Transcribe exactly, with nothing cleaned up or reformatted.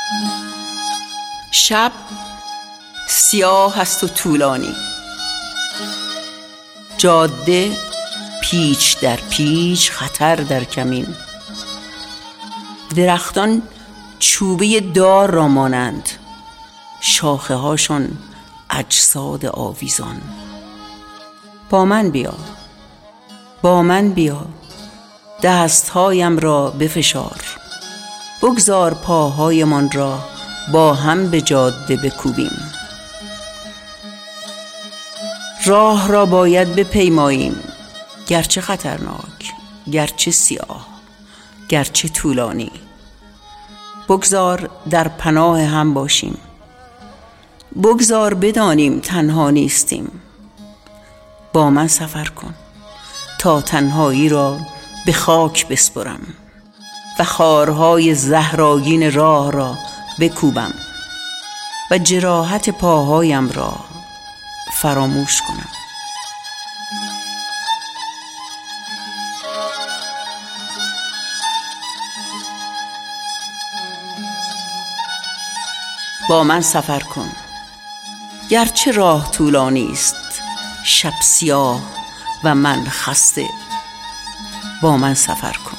شب سیاه است و طولانی، جاده پیچ در پیچ، خطر در کمین. درختان چوبه دار را مانند، شاخه هاشون اجساد آویزان. با من بیا، با من بیا، دستهایم را بفشار، بگذار پاهایمان را با هم به جاده بکوبیم. راه را باید بپیماییم، گرچه خطرناک، گرچه سیاه، گرچه طولانی. بگذار در پناه هم باشیم، بگذار بدانیم تنها نیستیم. با من سفر کن تا تنهایی را به خاک بسپرم و خارهای زهرآگین راه را بکوبم و جراحت پاهایم را فراموش کنم. با من سفر کن، گرچه راه طولانی است، شب سیاه و من خسته. با من سفر کن.